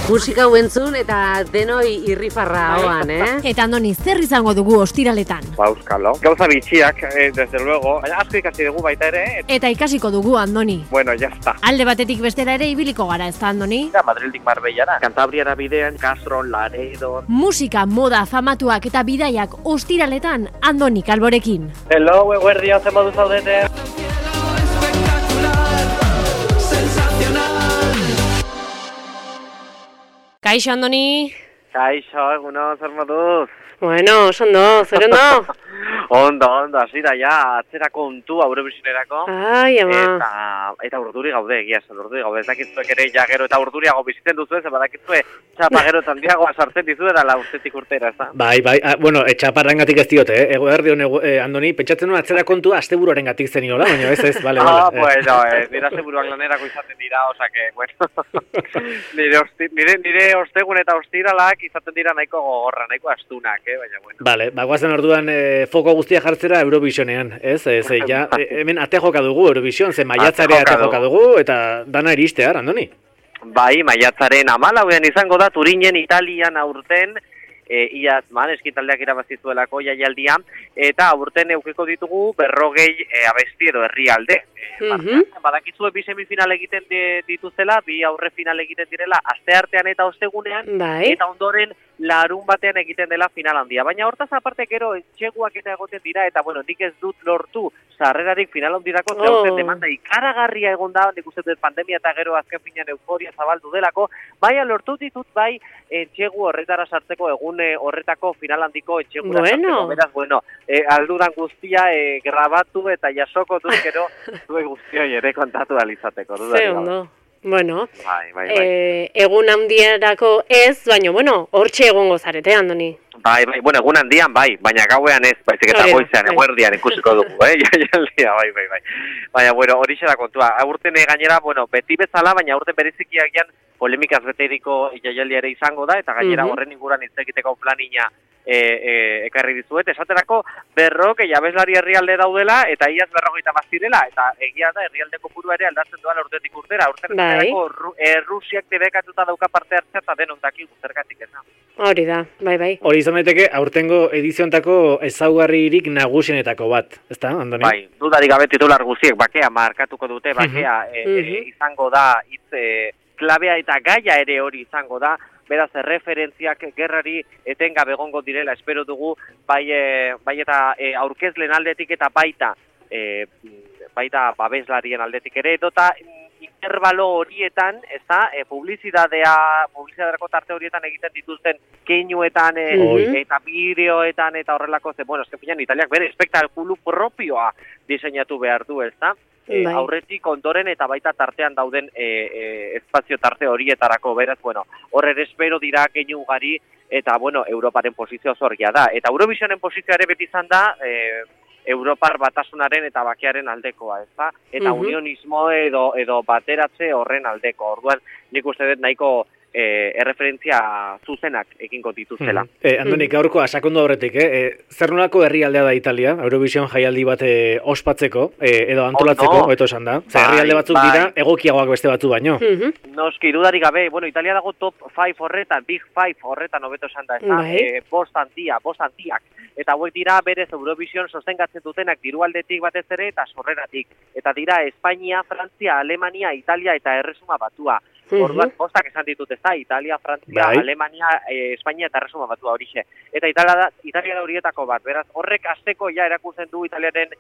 Musika hau entzun eta denoi irrifarra hoan, Eta Andoni, zer izango dugu ostiraletan? Euskalo. Gauza bitxiak, desde luego, baina asko ikasi dugu baita ere. Eta ikasiko dugu, Andoni. Bueno, ya está. Alde batetik bestera ere ibiliko gara, ez da, Andoni? Madrildik Marbellara, Cantabriara bidean, Castro, Laredo. Musika, moda, famatuak eta bidaiak ostiraletan Andoni Kalborekin. Hello, eguerdia, zer modu zaudete? Kaixo, Andoni? Kaixo, eguno, zer moduz? Bueno, ondo, zer ondo? Ondo, hasi da ja, atzera kontua Eurovisionerako. Ai, ama. Eta urduri gaude, egia esan, urduri gaude. Ez dakitzuek ere ja gero eta urduriago bizitzen duzu ez, badakitzue txapa gero eta handiagoa sartzen dizu eta urtetik urtera, ez da? Bai, bueno, txaparrangatik ez diote, eguerdion, Andoni, pentsatzen nuen atzera kontua asteburuarengatik zeniola, baina ez, bale. Bueno, nire asteburuak lanerako izaten dira, osake, bueno. nire ostegun eta ostiralak izaten dira nahiko gogorra, nahiko astunak, baina bueno. Bale, bagoazen orduan foko guztia jartzera Eurovisionean, ez? Ja, hemen ate joka dugu Eurovision, ze maiatzare ate joka dugu, eta dana iristear, Andoni? Bai, maiatzaren 14 izango da, Turinen, Italian aurten, iaz eskitaldeak irabazizuelako jaialdia, eta aurten eukiko ditugu 40 abesti edo herrialde. Badakizue bi semifinal egiten dituzela, bi aurre final egiten direla, asteartean eta ostegunean, eta ondoren larun batean egiten dela final handia. Baina hortaz aparte gero etxeguak eta egoten dira, eta bueno, nik ez dut lortu sarrerarik final handirako, zehuten demanda ikaragarria egon da, nik uste dut pandemia eta gero azken finean euforia zabaldu delako, baina lortu ditut bai etxegu horretara sartzeko egun horretako final handiko etxegura sartzeko. Beraz, bueno, aldudan guztia grabatu eta jasoko dut gero zuek guztioi ere kontatu alizateko. Ze ondo. Bueno, bai. Egun handiarako ez, baina, bueno, hortxe egongo zarete, Andoni. Bai, bueno, egun handian bai, baina gauean ez, baizik eta goizean, eguerdian ikusiko dugu, jaialdia, bai. Baina, bueno, horixe da kontua. Aurten gainera, bueno, beti bezala, baina aurten berezikiagian polemikaz beteriko jaialdia ere izango da, eta gainera horren inguran hitz egiteko planina ekarri dizuet, esaterako berrok abeslari herrialde daudela eta iaz 40 bazirela, eta egia da herrialde kopurua ere aldatzen doala urtetik urtera, urterako Rusiak debekatuta dauka parte hartzea eta denon daki zergatik ez da. Hori da, bai. Hori izan daiteke aurtengo ediziontako ezaugarririk nagusienetako bat, ezta, Andoni? Bai, dudarik gabe titular guztiek bakea markatuko dute, bakea izango da hitz klabea eta gaia ere hori izango da. Beraz, referentziak gerrari etengabe egongo direla, espero dugu, bai eta aurkezlen aldetik eta baita babeslarien aldetik ere, edota interbalo horietan, ez da, publizidaderako tarte horietan egiten dituzten keinuetan eta bideoetan eta horrelako, bueno, eskepinan Italiak bere espektakulu propioa diseinatu behar du, ez da? Aurretik ondoren eta baita tartean dauden espazio tarte horietarako, beraz, bueno, horre espero dira keinu ugari, eta, bueno, Europaren posizio zorgia da. Eta Eurovisionen posizioa ere beti izan da, Europar batasunaren eta bakearen aldekoa, ez da? Eta unionismo edo bateratze horren aldeko. Orduan, nik uste dut nahiko erreferentzia zuzenak egingo dituzela. Andoni, gaurko sakondu horretik, zer nolako herrialdea da Italia, Eurovision jaialdi bat ospatzeko, edo antolatzeko, eto esan da? Zer herrialde batzuk dira, egokiagoak beste batzu baino. Noski, dudarik gabe, bueno, Italia dago top 5 horretan, big 5 horretan hobeto esan da, ez da? Bost handiak. Eta hauek dira berez Eurovision sostengatzen dutenak dirualdetik batez ere eta sorreratik. Eta dira Espainia, Frantzia, Alemania, Italia eta Erresuma Batua. Orduan, bostak esan ditut ez da, Italia, Frantzia, Alemania, Espainia eta Erresuma Batua horixe. Eta Italia da horietako bat, beraz, horrek hasteko ja erakusten du Italiaren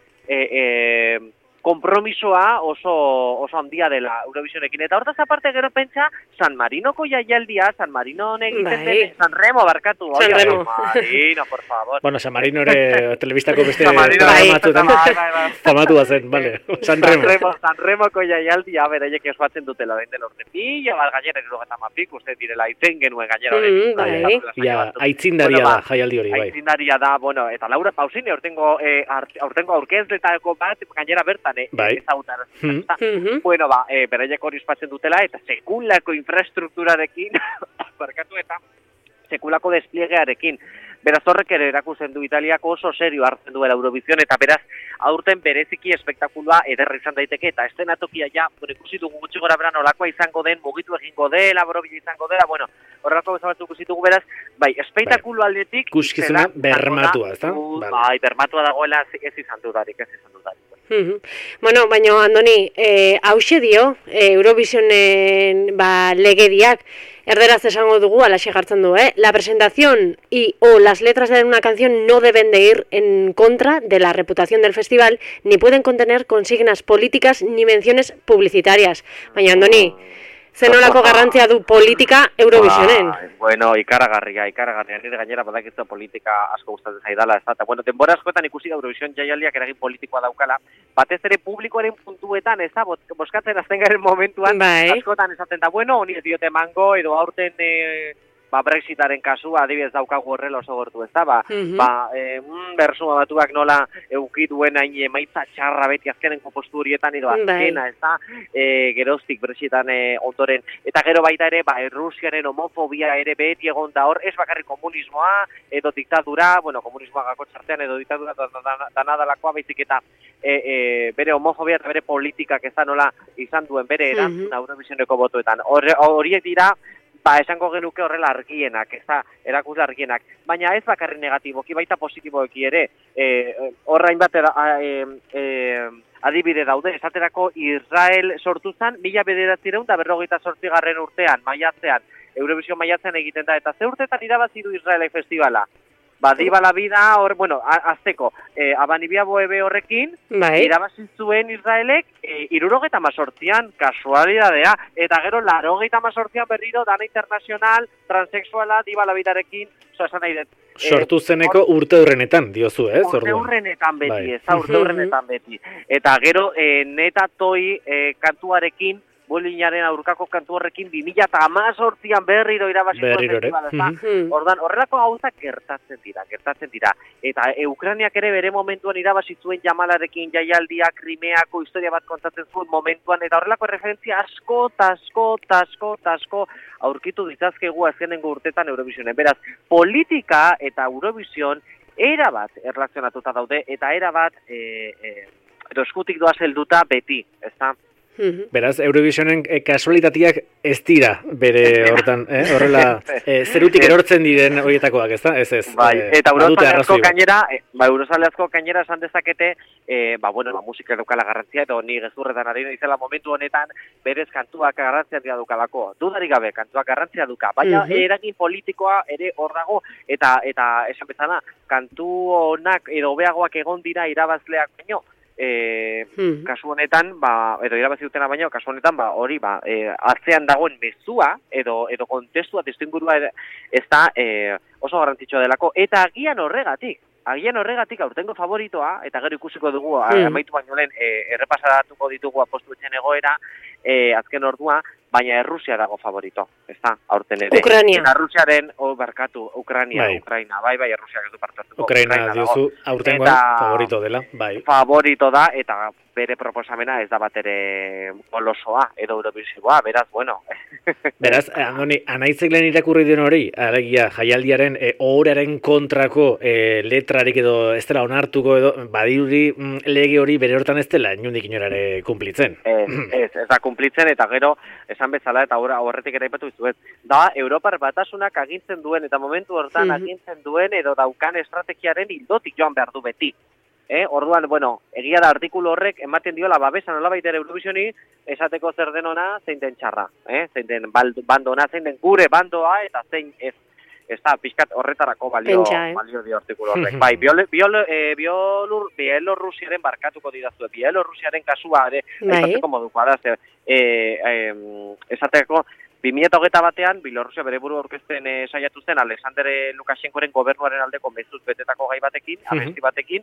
konpromisoa oso handia dela Eurovisionekin. Eta hortaz aparte gero pentsa, San Marinoko jaialdia, San Marino egiten den, San Remo barkatu. San Remo. Marino, por favor. Bueno, San Marino ere telebistako beste famatu zen, vale. San Remoko jaialdia, beraiek esbatzen dutela den dela urte. Pila bat gainera errogetamapik, uste direla, itzen genuen gainera hori. Aitzindaria da jaialdi hori, bai. Aitzindaria da, bueno, eta Laura Pausini aurtengo aurkezletako bat, gainera bertan, bueno, beraiek hori espatzen dutela, eta sekulako infrastrukturarekin, barkatu eta sekulako despliegearekin. Beraz horrek ere erakusten du Italiako oso serio hartzen duela Eurovision, eta beraz aurten bereziki espektakulua ederra izan daiteke, eta eszenatokia ja, ikusi dugu gutxi gora bera nolakoa izango den, mugitu egingo dela, borobila izango dela, horrelako bezabatu ikusi dugu beraz, bai, espektakulu aldetik... Kuskizuna bermatua, ez da? Bai, bermatua dagoela ez izan dudarik. Bueno, baina, Andoni, hause dio, Eurovisionen legediak, erderaz esango dugu, alaxe jartzen du, la presentación o las letras de una canción no deben de ir en contra de la reputación del festival, ni pueden contener consignas políticas ni menciones publicitarias. Baina, Andoni, zenolako garrantzia du politika Eurovisionen? Bueno, ikaragarria, nire gainera badakitzu politika asko gustatzen zaidala, ez da. Eta, denbora askoetan ikusi da Eurovision jaialdiak eragin politikoa daukala, batez ere publikoaren puntuetan, ez da, boskatzen azten garen momentuan, askotan esaten da, honi ez diote emango, edo aurten... Brexitaren kasua adibidez daukagu horrela oso gortu, ez da, Bersuma Batuak nola euki duen hain emaitza txarra beti azkenenko postu horietan, edo azkena, ez da, geroztik Brexitan ondoren, eta gero baita ere, Rusiaren homofobia ere beti egon da hor, ez bakarrik komunismoa, edo diktadura, komunismoa gako txartean, edo diktadura danadalakoa, baizik eta bere homofobia eta bere politikak ez da nola izan duen bere erantzun Eurovisioneko botoetan. Horiek dira, esango genuke horrela argienak, ez da, erakusle argienak. Baina ez bakarri negatiboki, baita positiboeki ere, horrain bat adibide daude, esaterako Israel sortu zen, 1948 urtean, maiatzean, Eurovision maiatzean egiten da, eta ze urtetan irabazi du Israelek festivala? Diba la vida, azteko, abanibia boebe horrekin, irabazi zuen Israelek, 78an, kasualidadea, eta gero 88an berriro, dana internazional, transexuala, diba la vidarekin, esan nahi dut. Sortu zeneko urte horrenetan, diozu, ez? Urte horrenetan beti, urte horrenetan beti. Eta gero, neta toi kantuarekin, Bolinaren aurkako kantu horrekin 2018an berriro irabaziko festivala. Ordan horrelako gauzak gertatzen dira. Eta Ukrainiak ere bere momentuan irabazi zuen Jamalarekin jaialdia, Krimeako historia bat kontatzen zuen momentuan, eta horrelako referentzia asko aurkitu ditzazkegu azkenengo urtetan Eurovisionen. Beraz, politika eta Eurovision erabat erlazionatuta daude, eta erabat eskutik doaz helduta beti, ezta? Beraz, Eurovisionen kasualitateak ez dira bere hortan, horrela zerutik erortzen diren horietakoak, ez da? Ez. Eta Eurozale asko gainera esan dezakete, musika edukala garrantzia, edo ni gezurretan ari izela momentu honetan, berez kantuak garrantzia dukalako. Dudarik gabe, kantuak garrantzia duka, baina eragin politikoa ere hor dago, eta esan bezala, kantu honak edo hobeagoak egon dira irabazleak baino, kasu honetan, edo irabazi dutena baino, kasu honetan, hori, atzean dagoen mezua, edo kontestua, testuingurua ez da oso garrantzitsua delako, eta agian horregatik, aurtengo favoritoa, eta gero ikusiko dugu, amaitu baino lehen, errepasatuko ditugu apostuetzen egoera, azken ordua, baina Errusia dago favorito, ez da, aurten ere. Ukraina. Eta Rusiaren, Ukraina, bai, Errusiak ez du parte hartuko. Ukraina diozu aurtengoan favorito dela, bai. Favorito da, eta bere proposamena ez da bat ere golosoa, edo Eurovisioa, beraz, bueno. Beraz, Andoni, anaitzek lehen irakurri den hori, alegia, jaialdiaren ohoraren kontrako letrarik edo ez dela onartuko edo, badirudi lege hori bere hortan ez dela, inundik inorare kumplitzen. Ez da kumplitzen, eta gero, esan bezala, eta horretik ere ipatu izuet, da, Europar Batasunak agintzen duen, eta momentu hortan agintzen duen, edo daukan estrategiaren hildotik joan behar du beti. Orduan, egia da artikulu horrek ematen diola babesa nolabait ere Eurovisioni, esateko zer den ona, zein den txarra, zein den bandona, zein den gure bandoa, eta zein ez. Ez da, pixkat horretarako balio dio artikulu horrek. Bai, Bielorrusiaren barkatuko didazue, Bielorrusiaren kasua ere, esateko modukoa da, esateko, 2021an, Bielorrusia bere buru aurkezten saiatu zen Alexander Lukashenkoren gobernuaren aldeko mezuz betetako gai batekin, abesti batekin,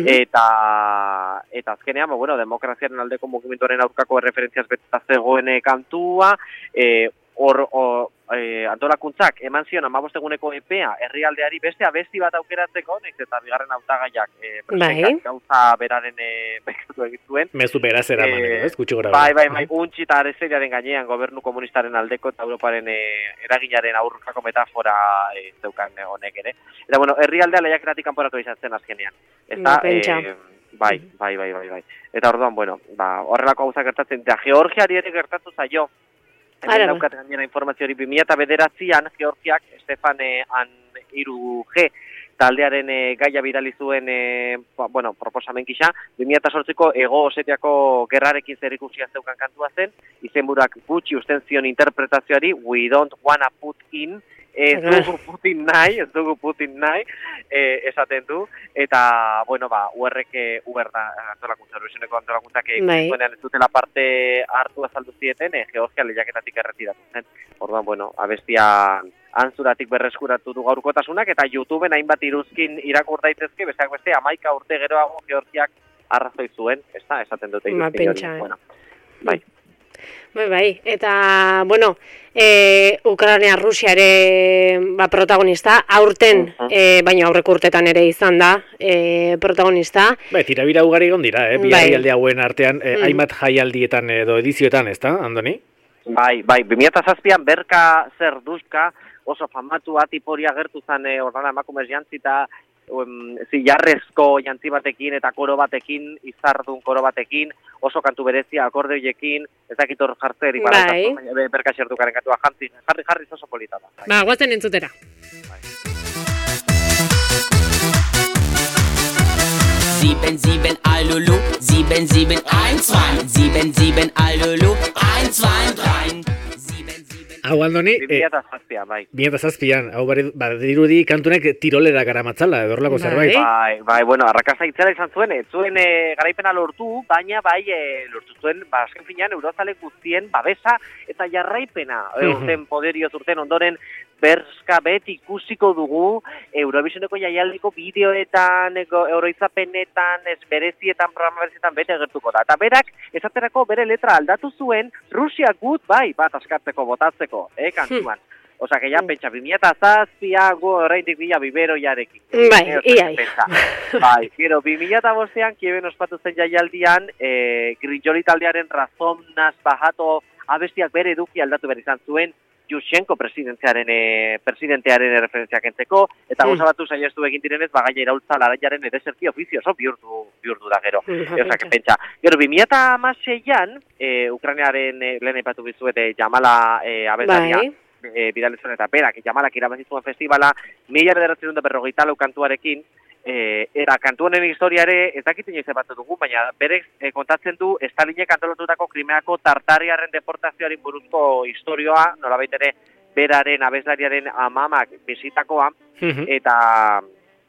eta azkenean, demokraziaren aldeko mugimenduaren aurkako referentziaz beteta zegoen kantua, antolakuntzak eman zion 15 eguneko epea herrialdeari beste abesti bat aukeratzeko, naiz eta bigarren hautagaiak presidenteak gauza beraren bekatu egin zuen. Mezu beraz eramaneko, ez? Gutxi gora. Bai, untxi eta arezeriaren gainean gobernu komunistaren aldeko eta Europaren eraginaren aurkako metafora zeukan honek ere. Eta bueno, herrialdea lehiaketatik kanporatu izan zen azkenean. Eta bai. Eta orduan, bueno, horrelako gauzak gertatzen, eta Georgiari ere gertatu zaio. Hemen daukat gainera informazio hori 2009an Georgiak Stefan An-Iruge taldearen gaia bidali zuen proposamen gisa 2008ko Hego Osetiako gerrarekin zerikusia zeukan kantua zen, izenburuak gutxi usten zion interpretazioari We Don't Wanna Put In, ez dugu Putin nahi, esaten du, eta, UR da antolakuntza, Eurovisioneko antolakuntzak zuenean ez dutela parte hartu azaldu zieten, Georgia lehiaketatik erretiratu zen. Orduan, abestia antzuratik berreskuratu du gaurkotasunak, eta YouTubeen hainbat iruzkin irakur daitezke, besteak beste, 11 urte geroago Georgiak arrazoi zuen, esaten dute iruzkin hori. Bai, eta, Ukraina, Rusia ere protagonista, aurten, baina aurreko urtetan ere izan da protagonista. Tirabira ugari egon dira, biharrialde hauen artean, hainbat jaialdietan edo edizioetan, ez da, Andoni? Bai, 2007an Berka Zerduzka oso famatua tiporia gertu zen emakumez jantzita, zilarrezko jantzi batekin eta koro batekin, izardun koro batekin, oso kantu berezia akordeoiekin, ez dakit hor jartzeri Berka Zerdukaren kantua jarri oso polita da. Guazen entzutera. Sieben Alulu, 7712, 77 Alulu, 123. Hau, Andoni, 2007an, hau badirudi kantunek tirolera garamatzala, edorlako zerbait. Arrakasta itzela izan zuen, zuen garaipena lortu, baina lortu zuen, azken finean, eurozale guztien babesa eta jarraipena, urten poderioz urten ondoren, berska beti ikusiko dugu Eurovisioneko jaialdiko bideoetan, oroitzapenetan, berezietan, programa berezietan bete gertuko da. Eta berak, esaterako bere letra aldatu zuen, Rusia gut, bat askatzeko, botatzeko, kantuan. Osa, que ya pentsa, 2007 horreitik bila biberoiarekin. Gero, 2005an, Kieven ospatu zen jaialdian, Grijoli taldearen razonaz bajato abestiak bere eduki aldatu behar izan zuen, Yushchenko presidentearen referentziak entzeko, eta gauza batu saiestu egin direnez, gaia iraultza laraiaren edeserki ofizioso bihurtu da gero. Osak, pentsa. Gero, 2006an, Ukrainaren lehen epatu bizuete Jamala abeslaria, bidalizuen eta berak, Jamalak irabazizuen festivala, 1954 kantuarekin, eta kantu honen historia ere ez dakit inoiz batu dugu, baina berez kontatzen du Stalinek antolatutako Krimeako tartariarren deportazioaren buruzko historioa, nolabait ere beraren abeslariaren amamak bizitakoa, eta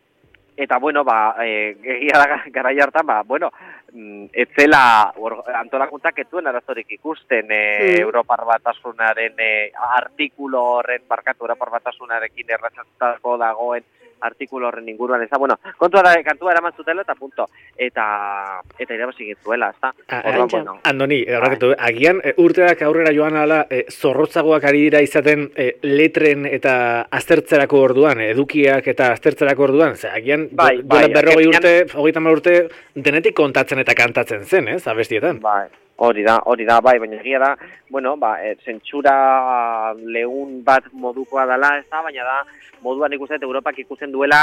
egia da garai hartan, ez zela antolakuntzak ez duen arazorik ikusten Europar Batasunaren artikulo horren, Europar Batasunarekin erratzatako dagoen artikulo horren inguruan, ez da, kantua eraman zutela eta punto. Eta irabazi egin zuela, ez da. Andoni, agian urteak aurrera joan ala zorrotzagoak ari dira izaten letren eta aztertzerako orduan, edukiak eta aztertzerako orduan, agian duela 40 urte, 30 urte, denetik kontatzen eta kantatzen zen, ez, abestietan. Hori da, baina egia da, zentsura lehun bat modukoa dela, ez da, baina da, moduan ikusten, Europak ikusten duela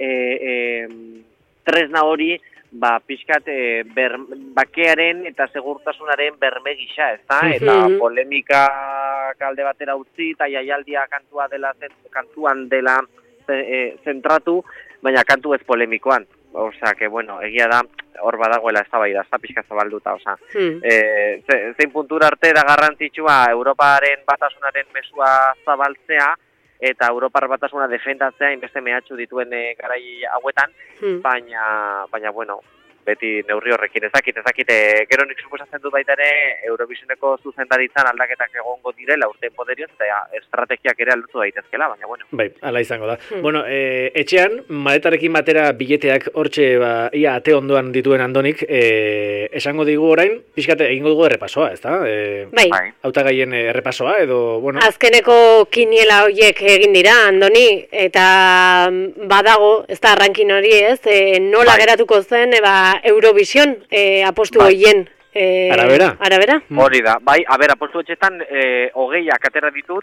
tresna hori, pixkat bakearen eta segurtasunaren berme gisa, ez da, eta polemika kalde batera utzi, eta jaialdia kantuan dela zentratu, baina kantu ez polemikoan. Osa, que, egia da, hor badagoela eztabaida, ez da pixka zabalduta, osa. Zein puntura arte da garrantzitsua Europaren batasunaren mesua zabaltzea, eta Europar batasuna defendatzea inbeste mehatxu dituen garai hauetan, baina beti neurri horrekin ezakit, gero nik suposatzen dut baita ere Eurovisioneko zuzendaritzan aldaketak egongo direla urtean poderioz, eta estrategiak ere aldatu daitezkela, baina bueno. Bai, ala izango da. Bueno, etxean, maletarekin batera bileteak hortxe, ia ate ondoan dituen Andonik, esango digu orain, pixkate egingo dugu errepasoa, ez da? Bai. Hautagaien errepasoa, edo, bueno... Azkeneko kiniela horiek egin dira, Andoni, eta badago, ez da rankin hori ez, nola geratuko zen, Eurovision apostu horien. Arabera? Hori da, bai, apostu etxetan hogeiak atera ditut,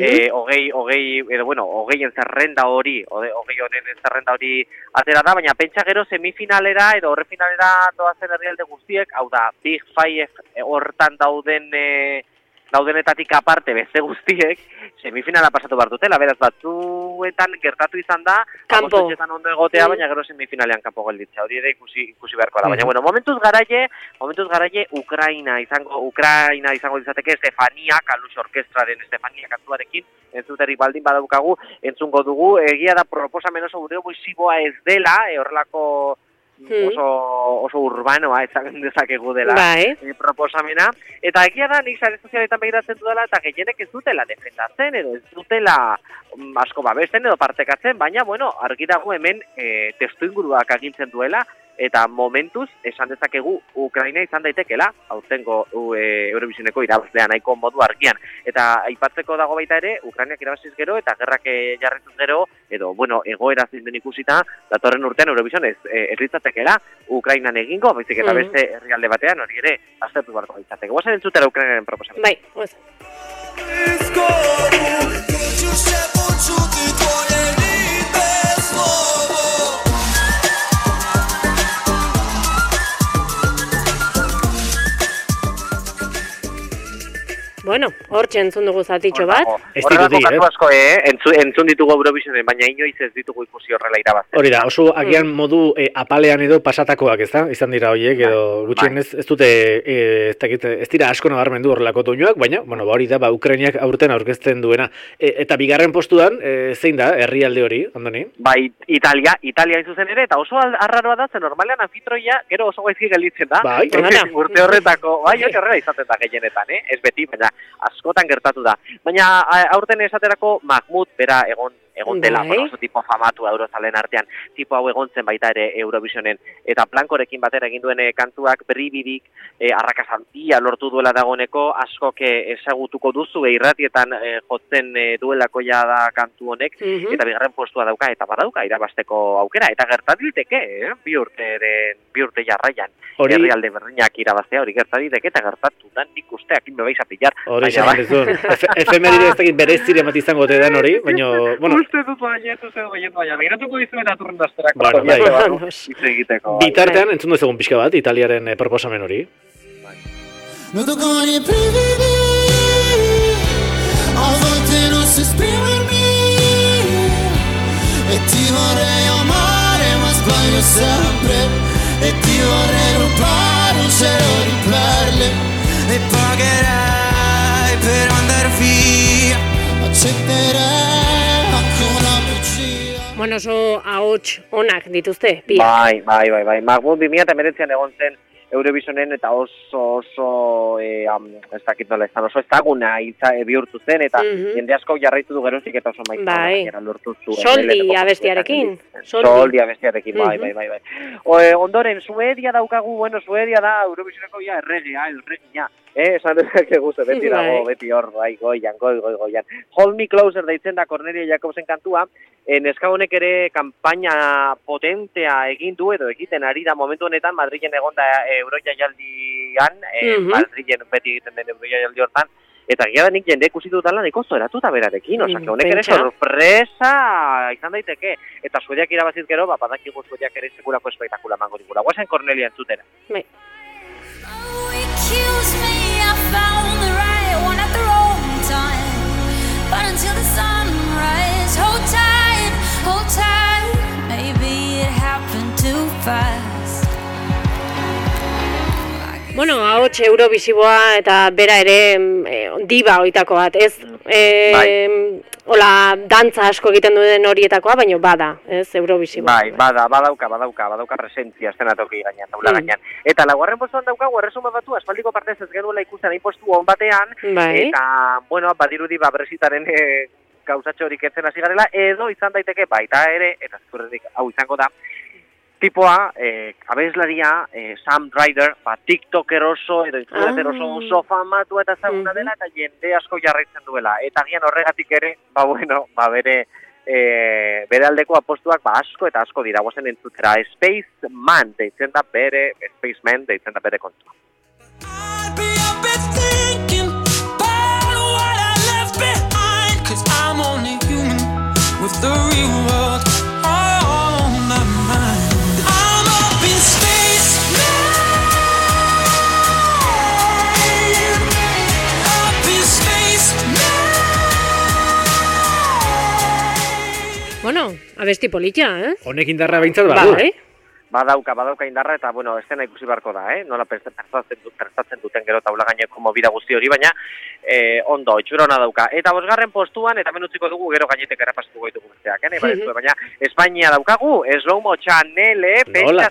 hogeien zerrenda hori, hogei honen zerrenda hori atera da, baina pentsa gero semifinalera edo horre finalera doazen herrialde guztiek, hau da, Big Five hortan daudenetatik aparte beste guztiek, semifinala pasatu behar dutela, beraz batzuetan gertatu izan da, apostu etxetan ondo egotea, baina gero semifinalean kanpo gelditzea, hori ere ikusi beharko da, baina bueno, momentuz garaie Ukraina izango dizateke Estefania, Kalush Orkestraren Estefania kantuarekin, entzuterik baldin badaukagu, entzungo dugu, egia da proposamen oso Eurovisioa ez dela, horrelako oso urbanoa ezagen dezakegu dela proposamena, eta egia da nik sare sozialetan begiratzen dudala eta gehienek ez dutela defendatzen edo ez dutela asko babesten edo partekatzen, baina bueno, argi dago hemen testuinguruak agintzen duela eta momentuz esan dezakegu Ukraina izan daitekela aurtengo Eurovisioneko irabazlea nahiko modu argian, eta aipatzeko dago baita ere Ukrainiak irabaziz gero eta gerrak jarrituz gero edo bueno, egoera zein den ikusita datorren urtean Eurovision ez litzatekela Ukrainan egingo, baizik eta beste herrialde batean hori ere aztertu beharko litzateke. Goazen entzutera Ukrainaren proposamena. Bai, goazen. Bueno, hortxe entzun dugu zatitxo bat. Horrelako katu asko, entzun ditugu Eurovisionen, baina inoiz ez ditugu ikusi horrela irabazten. Hori da, oso agian modu apalean edo pasatakoak, ez da? Izan dira horiek, edo gutxien ez dute, ez dira asko nabarmendu horrelako doinuak, baina, bueno, hori da, Ukrainiak aurten aurkezten duena. Eta bigarren postuan, zein da, herrialde hori, Andoni? Bai, Italia izuzen ere, eta oso arraroa da, zen normalean anfitroia, gero oso gaizki gelditzen da. Bai, urte horretako, bai, horrela izaten da gehienetan, ez beti, baina askotan gertatu da. Baina aurten esaterako Mahmut bera egon dela, oso tipo famatu eurozalen artean, tipo hau egon zen baita ere Eurovisionen, eta Blankorekin batera egin duen kantuak berribirik arrakasantia lortu duela dagoeneko, askok ezagutuko duzu irratietan jotzen duelako ja da kantu honek, eta bigarren postua dauka, eta badauka irabasteko aukera, eta gertatiteke, bi urte jarraian, herrialde berdinak irabaztea hori gertatiteke, eta gertatu da nik usteak inbe baiz apillar. Hori esan dezun, efemeride ez dakit berezire bat izango te den hori, baina, bueno, uste dut baina, begiratuko dizuet aturren dazterak. Bitartean, entzun dezagun pixka bat, Italiaren proposamen hori. Noto con i brividi, a volte non so esprimermi, e ti vorrei amare ma sbaglio sempre, e ti vorrei rubare un cielo di perle, e pagherai per andar via, accetterei. Bueno, oso ahots onak dituzte, Bai. Mahmut 2019an egon zen Eurovisionen eta oso ez dakit nola izan, oso ezaguna bihurtu zen, eta jende asko jarraitu du gerozik eta oso maizan lortu zuen. Soldi abestiarekin. Soldi abestiarekin, bai. Ondoren, Suedia daukagu, Suedia da Eurovisioneko erregina. Esan dezakegu beti dago, beti hor, goian. Hold Me Closer deitzen da Cornelia Jacobsen kantua, neska honek ere kanpaina potentea egin du edo egiten ari da momentu honetan, Madrilen egon da Eurojaialdian, Madrilen beti egiten den Eurojaialdi hortan, eta gira da nik jende ikusi dutala nahiko zoratuta berarekin, osake honek ere sorpresa izan daiteke, eta Suediak irabaziz gero, badakigu Suediak ere sekulako espektakula mango digula. Guazen Cornelia entzutera. Found the right one at the wrong time, but until the sunrise, hold tight, maybe it happened too fast. Bueno, ahots Eurovisiboa eta bera ere diba hoitako bat, ez? Hola, dantza asko egiten duen horietakoa, baina bada, ez, Eurovisiboa. Bai, badauka presentzia estenatoki gainean, taula gainean. Eta laugarren postuan daukagu erresuma batu, aspaldiko partez ez genuela ikusten hain postu on batean, eta, bueno, badirudi Brexitaren gauzatxo horik etzen hasi garela, edo izan daiteke baita ere, eta zurretik hau izango da, tipoa, abeslaria, Sam Ryder, TikToker oso, edo influencer oso famatu eta ezaguna dela, eta jende asko jarraitzen duela. Eta gian horregatik ere, bere aldeko apostuak asko eta asko dira, guazen entzutera. Spaceman deitzen da bere kontua. I'm only human with the real world on my mind. I'm up in space now. Bueno, abesti politia, eh? Honek indarra behintzat badu. Badauka indarra eta, bueno, estena ikusi barko da, nola prestatzen duten gero taula gaineko movida guzti hori, baina ondo, itxura ona dauka. Eta bosgarren postuan, eta menutziko dugu gero gainetek errapasituko ditugu besteak, baina Espainia daukagu, Slow Mo Chanel, Bueno.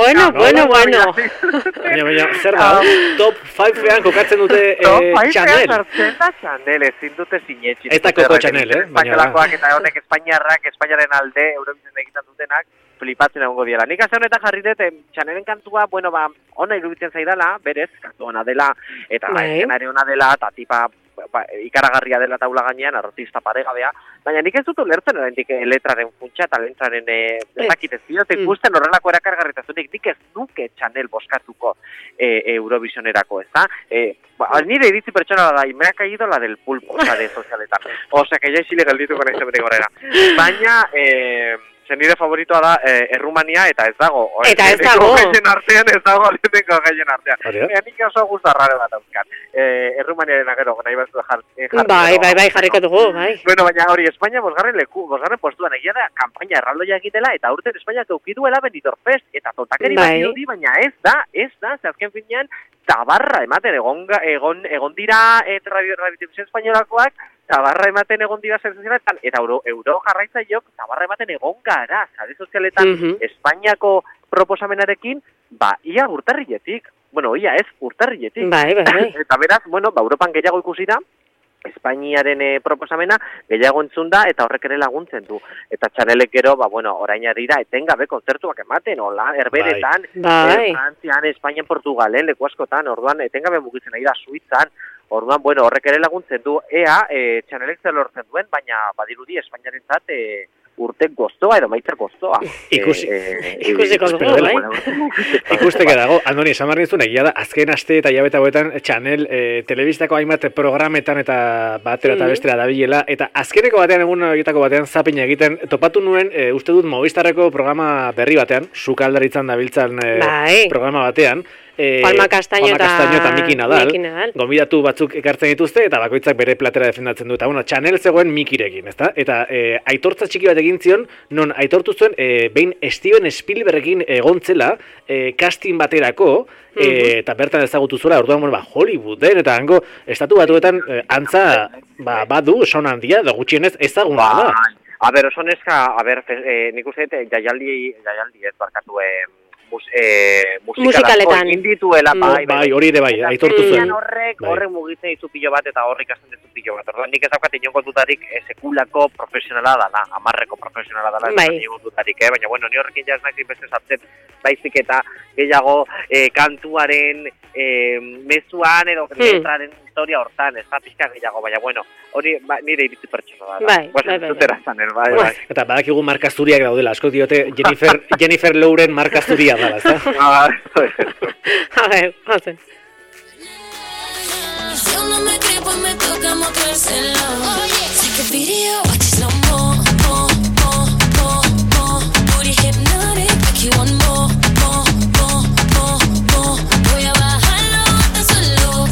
Baina, zer da, top 5-ean kokatzen dute Chanel. Top 5-ean da Chanel, ezin dute sinetxi. Ez da Koko Chanel, Espainiolakoak eta honek Espainiaren alde, Eurovision egiten dutenak, flipatzen egongo diela. Nik azte honetan jarri dut, Chanelen kantua, ona iruditzen zaidala, berez, kantu ona dela, eta eskenare ona dela, eta tipa ikaragarria dela taula gainean, artista paregabea, baina nik ez dut ulertzen oraindik letraren funtsa eta letraren ezakit ez dira, ikusten horrelako erakargarritasunik, nik ez nuke Chanel boskatuko Eurovisionerako, ez da? Nire iritzi pertsonala da, y me ha caído la del pulpo, la de sozialetan. Osea, que ya isile geldituko nahi zebetik horrela. Baina, nire favoritoa da Errumania eta ez dago. Eta ez dago. Lehenengo gehien artean. Nik oso guztarrare bat dauzkat. Errumaniaren agero, nahi batzu jarri. Bai, jarriko dugu, bai. Bueno, baina hori, Espainia bosgarren postuan egia da, kampaina erraldoia egitela, eta urten Espainiak eukiduela Benidorm Fest, eta tontakeri bat dirudi, baina ez da, ze azken finean, tabarra ematen egon dira Radio Espainolakoak, tabarra ematen egon dira sozialetan, eta euro jarraitzaileok tabarra ematen egon gara, sare sozialetan Espainiako proposamenarekin, ia urtarriletik. Bueno, ia ez, urtarriletik. Bai. Eta beraz, Europan gehiago ikusi da, Espainiaren proposamena gehiago entzun da, eta horrek ere laguntzen du. Eta Chanelek gero, orain ari da, etengabe kontzertuak ematen, Herberetan, Frantzian, Espainian, Portugalen, leku askotan, orduan, etengabe mugitzen ari da, Suitzan, orduan, horrek ere laguntzen du, Chanelek zer lortzen duen, baina badirudi Espainiarentzat urte goztoa edo maitza goztoa. Ikusiko dugu, bai? Ikusteke dago, Andoni, esan barri zuen, egia da, azken aste eta hilabete hauetan Chanel telebistako hainbat programetan eta batera eta bestera dabilela, eta azkeneko batean, egun egitako batean, zapina egiten, topatu nuen, uste dut Movistarreko programa berri batean, sukaldaritzan dabiltzan programa batean, Palma Castaño eta Miki Nadal. Gonbidatu batzuk ekartzen dituzte eta bakoitzak bere platera defendatzen du. Eta Chanel zegoen Mikirekin, ezta? Eta aitortza txiki bat egin zion, non aitortu zuen behin Steven Spielbergin egontzela casting baterako, eta bertan ezagutu zuela, orduan Hollywooden eta hango estatu batuetan antza badu son handia, da gutxienez ezaguna da. Oso neska, nik uste jaialdi ez barkatu musikaletan egin dituela, hori ere bai, aitortu zuen. Horrek mugitzen ditu pilo bat eta horrik hasten ditu pilo bat. Orduan nik ez daukat inongo dutarik sekulako profesionala dala, amarreko profesionala dala, inongo dutarik, baina ni horrekin jaz nahi beste sartzen, baizik eta gehiago kantuaren mezuan edo letraren historia hortan, ez da pixka gehiago, baina hori nire iritzi pertsona da. Bai. Eta badakigu marka zuriak daudela, asko diote Jennifer Lauren marka zuria dala, ez da? A ver, hazen. Si uno me cree, pues me toca mostrárselo. Take a video, watch it slow mo. Booty hypnotic, make you want more. Voy a bajarlo hasta solo.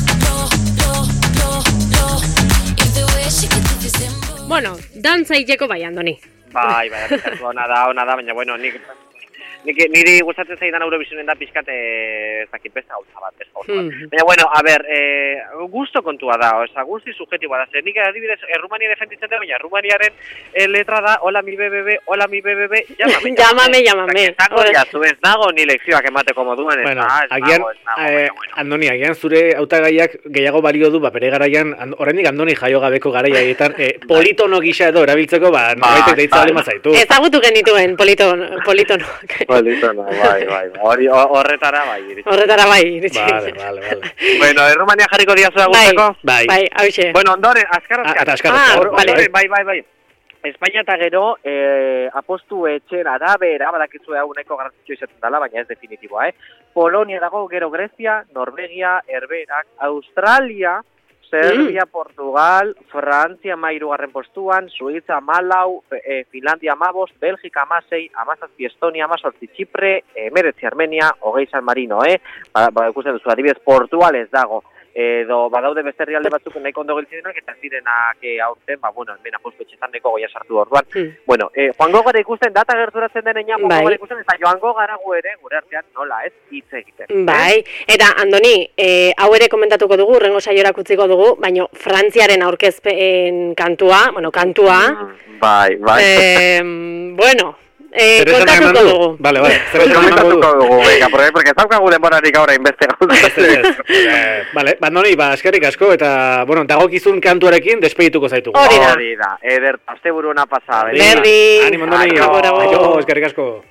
If the way she could do this Bueno, dantza hileko bai, Andoni. Bai, ona da, baina nik Niri gustatzen zaidan Eurovisionen da pizkat ez dakit beste gauza bat, Baina, bueno, a ber, gusto kontua da, oza, guzti subjetiboa da. Zer, nik adibidez, Rumania defenditzen da, baina Rumaniaren letra da, hola mi bebebe, llámame. Zango jazu, ez nago ni lekzioak emateko moduan, bueno, agian, Andoni, agian zure hautagaiak gehiago balio du, bere garaian, oraindik Andoni jaio gabeko garaiaetan, politono gisa edo erabiltzeko, nobaitek deitza bali mazaitu. Ezagutu genituen politono. Politono, bai. Horretara bai, iritsi. Vale. Bueno, Rumania jarriko diazu da guzteko? Bai, hauxe. Bueno, ondoren, azkar. Bai. Espainia eta gero, apostu etxen arabera, badakizue hau nahiko garrantzitsua izaten dela, baina ez definitiboa, Polonia dago, gero Grezia, Norvegia, Herberak, Australia, Serbia, Portugal, Frantzia 13. postuan, Suiza 14, Finlandia 15, Belgika 16, 17 Estonia, 18 Txipre, 19 Armenia, 20 San Marino, ikusten duzu, adibidez Portugal ez dago. Edo badaude beste herrialde batzuk nahiko ondo geltzidenak eta ez direnak aurten, hemen apostu etxetan nahiko goia sartu orduan. Bueno, joango gara ikusten, data gerturatzen denean, joango gara ikusten, eta joango gara gure artean nola ez hitz egiten. Bai, eta Andoni, hau ere komentatuko dugu, urrengo saiorak utziko dugu, baina Frantziaren aurkezpen kantua. Bai. Bueno, kontatuko dugu. Vale. Kontatuko dugu, porque zaukagu denborarik gaur hainbeste gauza. Vale, Andoni, eskerrik asko, eta, dagokizun kantuarekin despedituko zaitugu. Hori da, eder, asteburu ona pasa. Berdi. Animo, Andoni. Aio, eskerrik asko.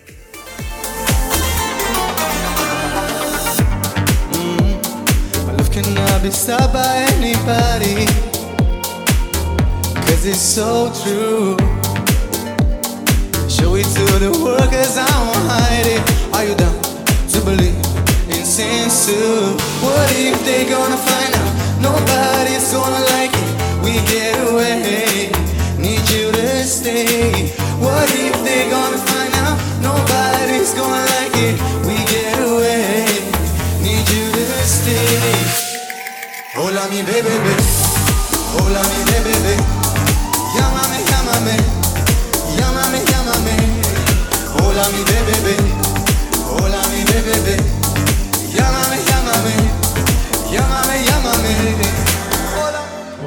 Love cannot be stopped by anybody, 'cause it's so true. Show it to the world, 'cause I won't hide it. Are you down to believe in sins too? What if they gonna find out nobody's gonna like it? We get away, need you to stay. What if they gonna find out nobody's gonna like it? We get away, need you to stay. Hola mi bebé, hola mi bebé, llámame. Hola mi bebé, hola mi bebé, llámame. Hola.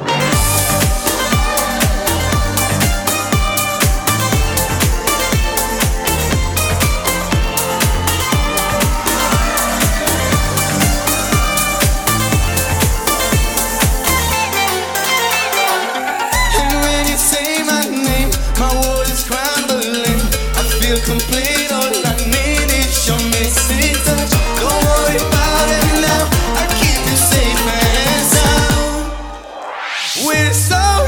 And when you say my name, my world is crumbling. I feel complete, all I need is your missing touch. Don't worry about it now, I keep you safe and sound. We're so